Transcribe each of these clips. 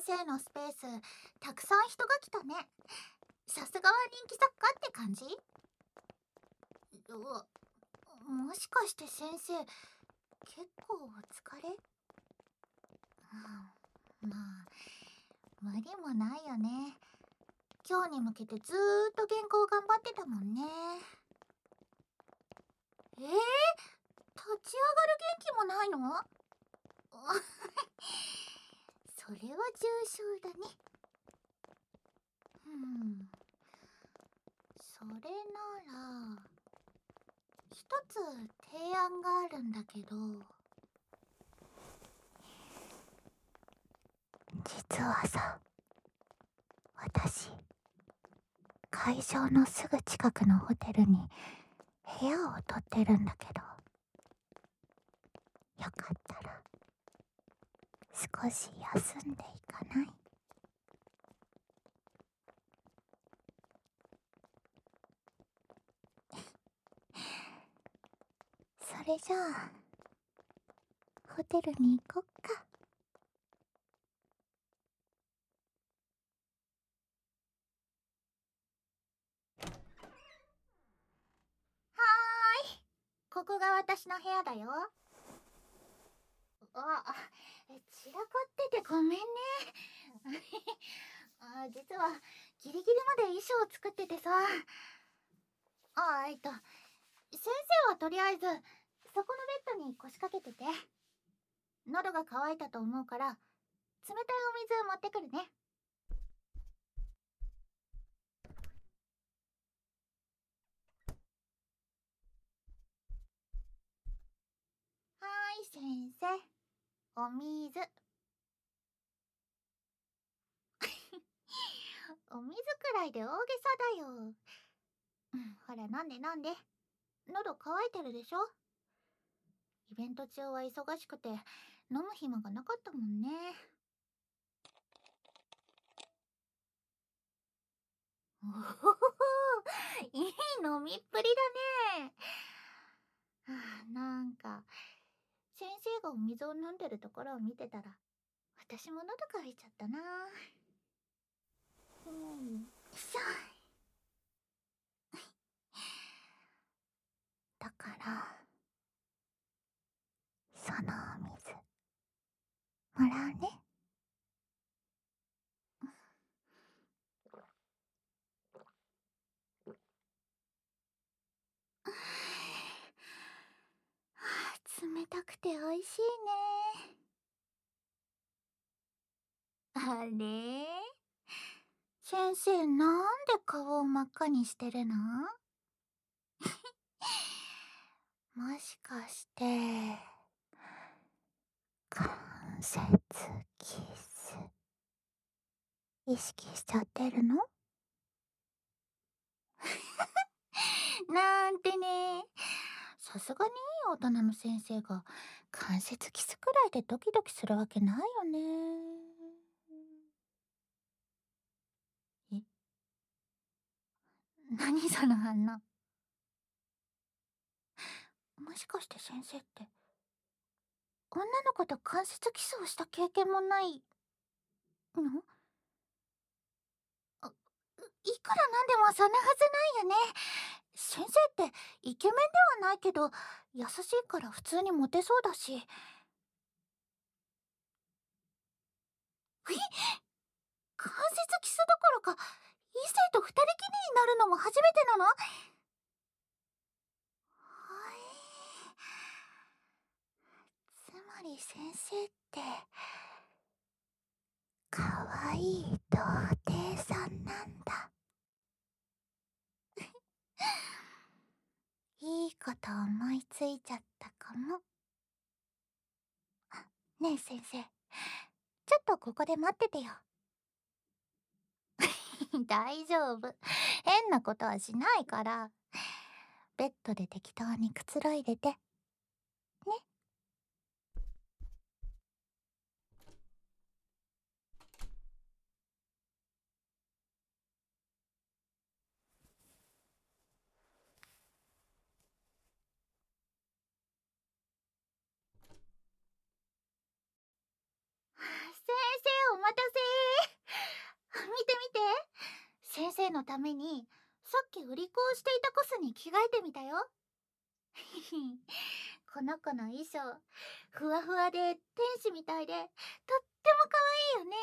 生のスペース、たくさん人が来たね。さすがは人気作家って感じ？もしかして先生、結構お疲れ？まあ、無理もないよね。今日に向けてずーっと原稿頑張ってたもんね。立ち上がる元気もないの？それは重症だね。それなら一つ提案があるんだけど。実はさ、私会場のすぐ近くのホテルに部屋を取ってるんだけど、よかったら少し休んでいかない？それじゃあホテルに行こっか。はーい、ここが私の部屋だよ。散らかっててごめんね。実はギリギリまで衣装を作っててさ。先生はとりあえずそこのベッドに腰掛けてて。喉が渇いたと思うから冷たいお水持ってくるね。はーい、先生、お水。お水くらいで大げさだよ。ほら飲んで飲んで。喉乾いてるでしょ。イベント中は忙しくて飲む暇がなかったもんね。おほほほ、いい飲みっぷりだね。なんか先生がお水を飲んでるところを見てたら私も喉乾いちゃったな。しょ。だからそのお水もらうね。冷たくて美味しいね。あれ、先生なんで顔を真っ赤にしてるの？もしかして関節キス意識しちゃってるの？なんてね。さすがにいい大人の先生が関節キスくらいでドキドキするわけないよね。え、何その反応。もしかして先生って女の子と関節キスをした経験もないの？いくらなんでもそんなはずないよね。先生ってイケメンではないけど優しいから普通にモテそうだし。関節キスどころか異性と二人きりになるのも初めてなの？つまり先生ってかわいい童貞さんなんだ。いいこと思いついちゃったかも。ねえ先生、ちょっとここで待っててよ。大丈夫、変なことはしないから。ベッドで適当にくつろいでてね。先生お待たせ。 生のためにさっき売り子をしていたコスに着替えてみたよ。この子の衣装、ふわふわで天使みたいでとっても可愛いよね。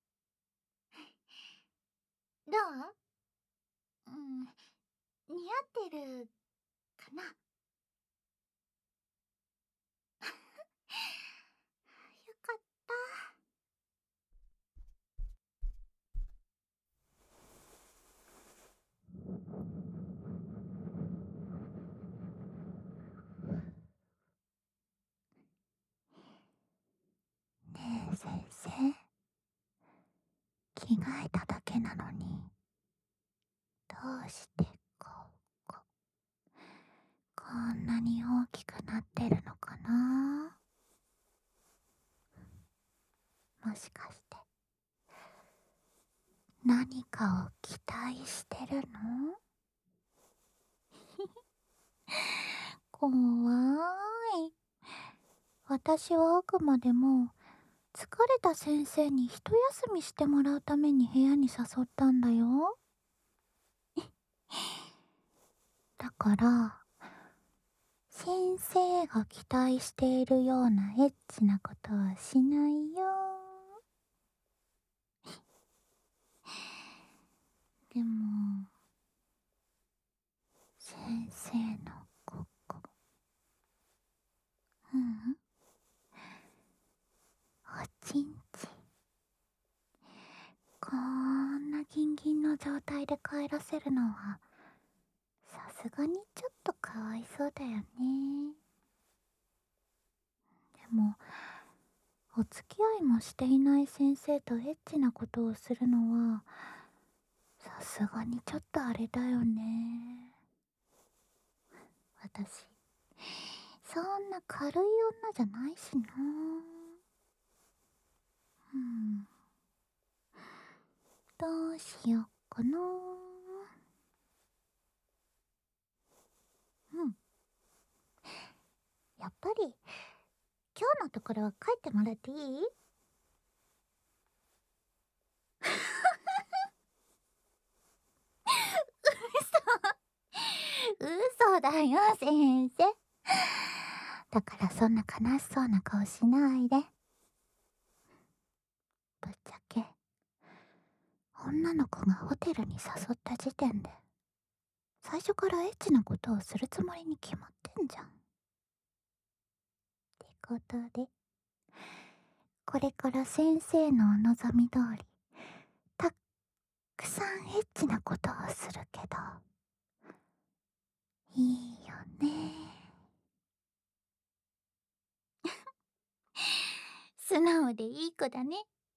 どう？うん、似合ってるかな。よかった。ねえ先生、着替えただけなのに、どうしてここんなに大きくなってるのかな。もしかして何かを期待してるの？怖い。私はあくまでも疲れた先生に一休みしてもらうために部屋に誘ったんだよ。だから先生が期待しているようなエッチなことはしないよ。でも先生のここ、うん、おちんちん、こんなギンギンの状態で帰らせるのはさすがにちょっとかわいそうだよね。でもお付き合いもしていない先生とエッチなことをするのはさすがにちょっとあれだよね。私そんな軽い女じゃないしな。うん、どうしよっかな。うん、やっぱり今日のところは帰ってもらっていい？嘘だよ先生。だからそんな悲しそうな顔しないで。ぶっちゃけ女の子がホテルに誘った時点で最初からエッチなことをするつもりに決まってんじゃん。ってことでこれから先生のお望み通りたっくさんエッチなことをするけどいいよね。素直でいい子だね。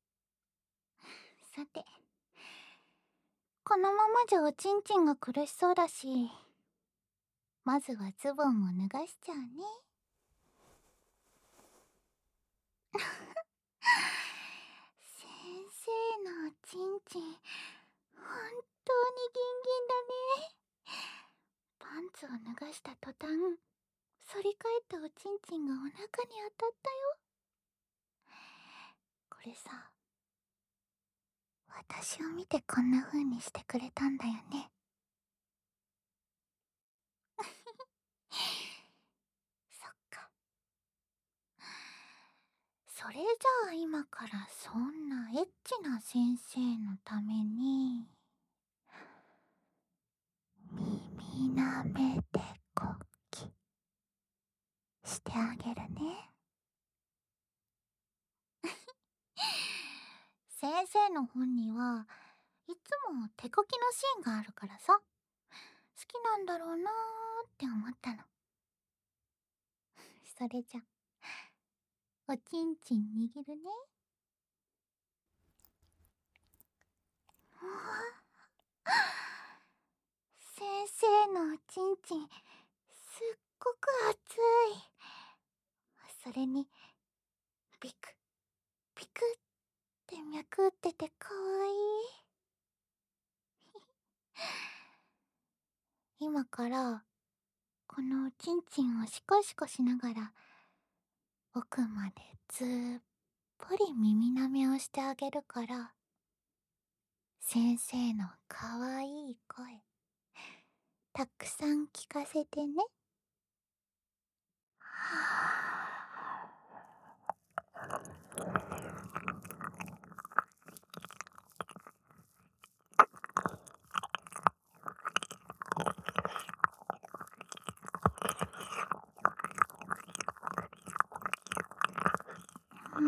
さてこのままじゃおちんちんが苦しそうだし、まずはズボンを脱がしちゃうね。先生のおちんちん本当にギンギンだね。パンツを脱がした途端反り返ったおちんちんがお腹に当たったよ。これさ、私を見てこんな風にしてくれたんだよね。そっか。それじゃあ今からそんなエッチな先生のために耳なめてこきしてあげるね。先生の本にはいつも手こきのシーンがあるからさ、好きなんだろうなーって思ったの。それじゃおちんちん握るね。先生のおちんちんすっごく熱い。それにビクビクって脈打っててかわいい。今からこのおちんちんをシコシコしながら奥までずっぽり耳なめをしてあげるから、先生のかわいたくさん聞かせてね。うん。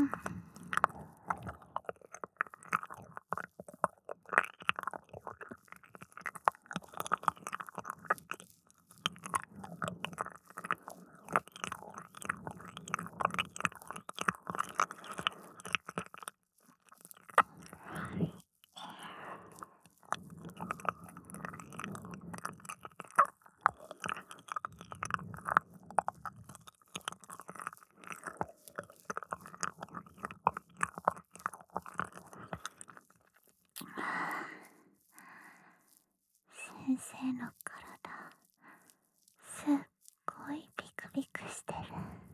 先生の体、すっごいビクビクしてる。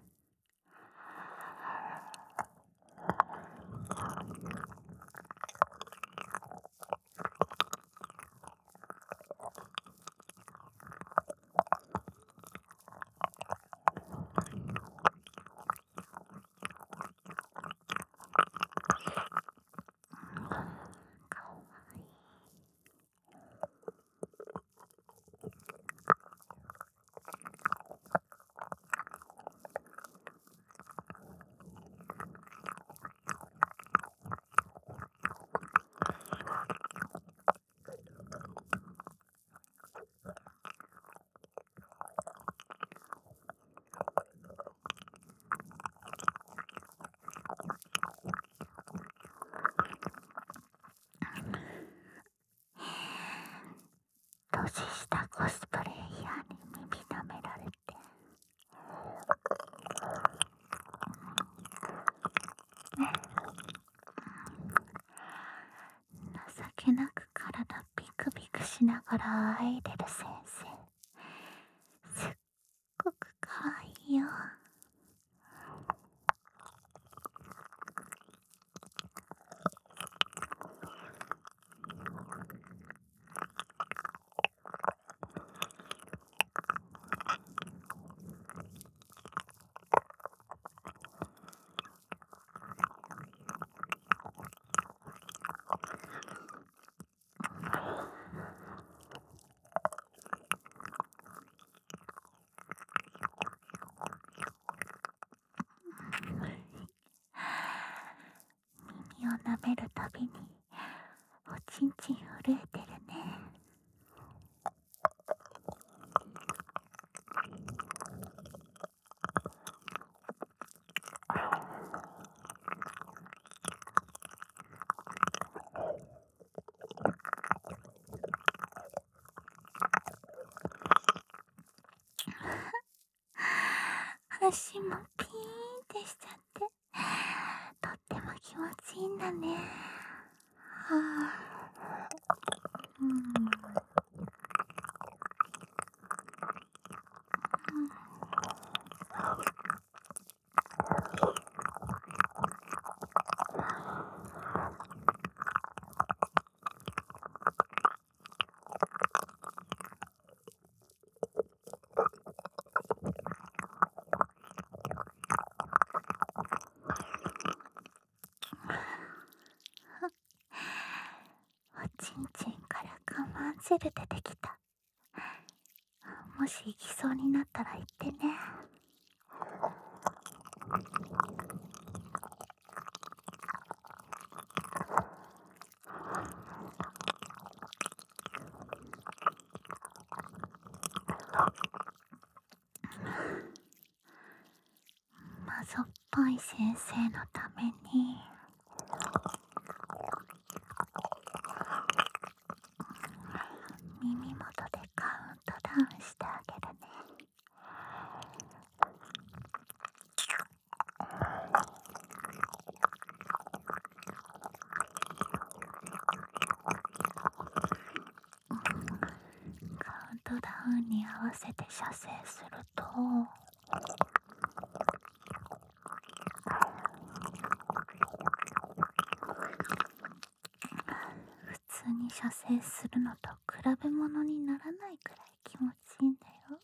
かわいい。年下コスプレイヤーに耳舐められて、情けなく体ビクビクしながらあいでる先生、すっごくかわいいよ。耳を舐めるたびにおちんちん震えてるね。足もピーンってしちゃって、とっても気持ちいいんだね。はあ、うん、おちんちんから我慢汁出てきた。もし行きそうになったら言ってね。まぞっぱい先生のために耳元でカウントダウンしてあげるね。カウントダウンに合わせて射精すると、普通に射精するのと比べ物にならないくらい気持持ちいいんだよ。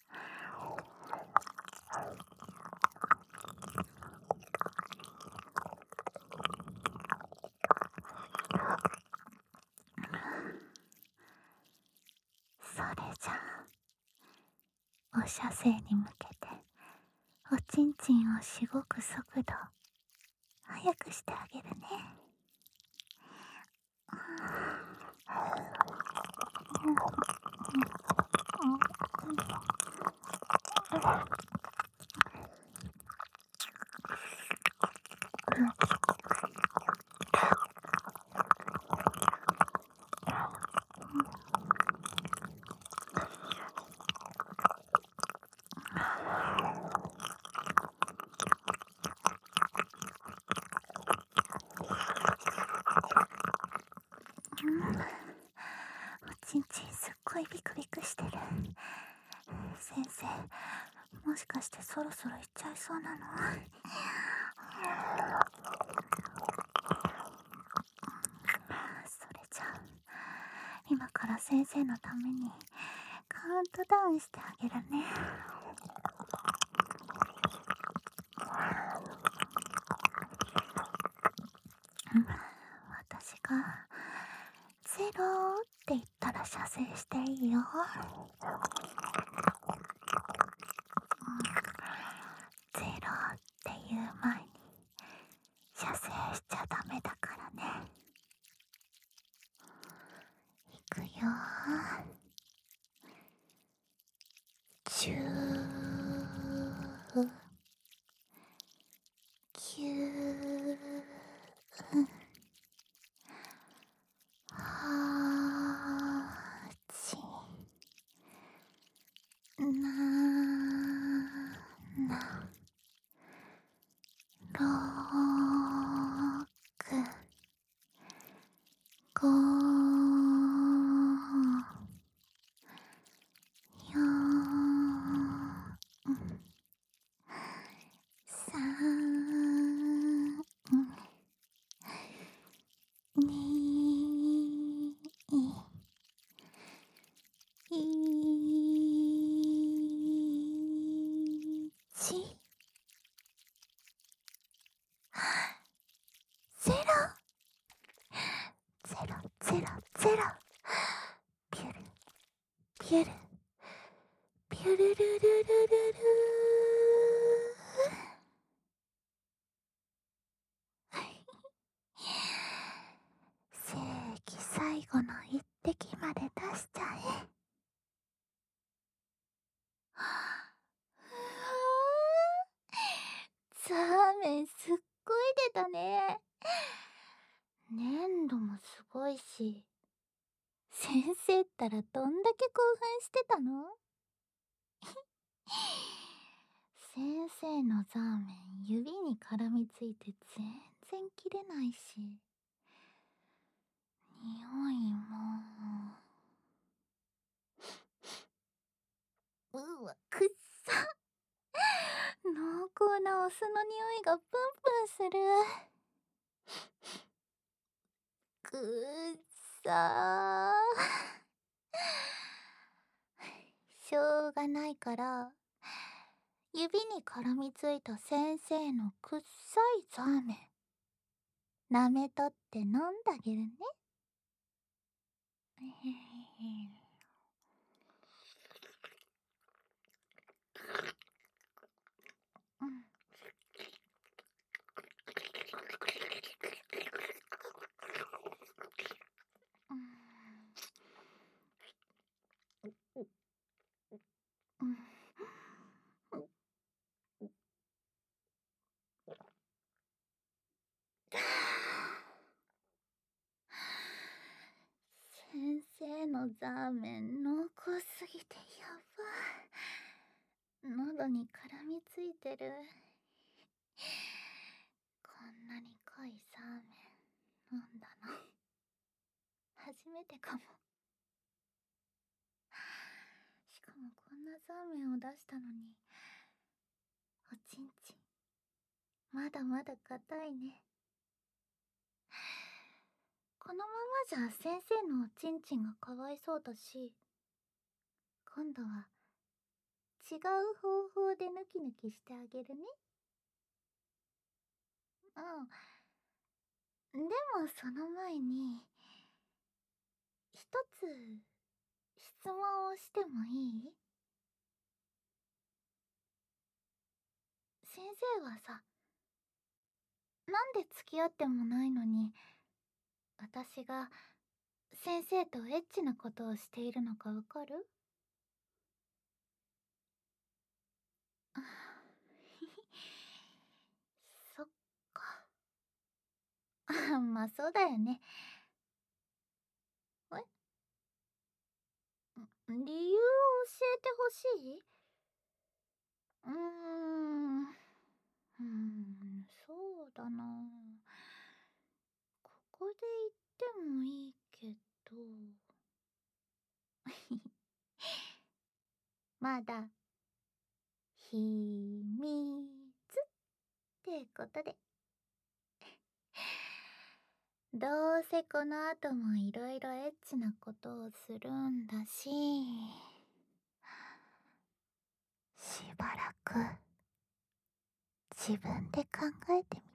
それじゃあ、お射精に向けておちんちんをしごく速度速くしてあげるね。おちんちんすっごいビクビクしてる。先生、もしかしてそろそろ行っちゃいそうなの？それじゃあ、今から先生のためにカウントダウンしてあげるね。私がゼロって言ったら射精していいよ。ゼロっていう前に射精しちゃダメだからね。いくよ。10、9、8、7、6、5、4、3、2、1、ゼロ、ゼロ、ゼロ、ゼロ。ピュル、ピュル、ピュルルルルルル正規最後の一滴まで出しちゃえ。ザーメンすっごい出たね。粘度もすごいし、先生ったらどんだけ興奮してたの？先生のザーメン指に絡みついて全然切れないし、匂いも、うわ、くっさ。濃厚なお酢の匂いがプンプンする。くっさー。しょうがないから、指に絡みついた先生のくっさいザーメン、舐めとって飲んだげるね。うん。うん。先生のザーメン濃厚すぎてやば。喉に絡みついてる。こんなに濃いザーメン飲んだの初めてかも。しかもこんなザーメンを出したのに、おちんちんまだまだ硬いね。このままじゃ先生のおちんちんがかわいそうだし、 今度は違う方法でヌキヌキしてあげるね。うん。でもその前に、一つ質問をしてもいい？先生はさ、なんで付き合ってもないのに、私が先生とエッチなことをしているのかわかる？あそっか。まあそうだよね。え理由を教えてほしい？うーん。そうだな。ここで言ってもいいけど。まだ、秘密ってことで。どうせこの後もいろいろエッチなことをするんだし、しばらく自分で考えてみ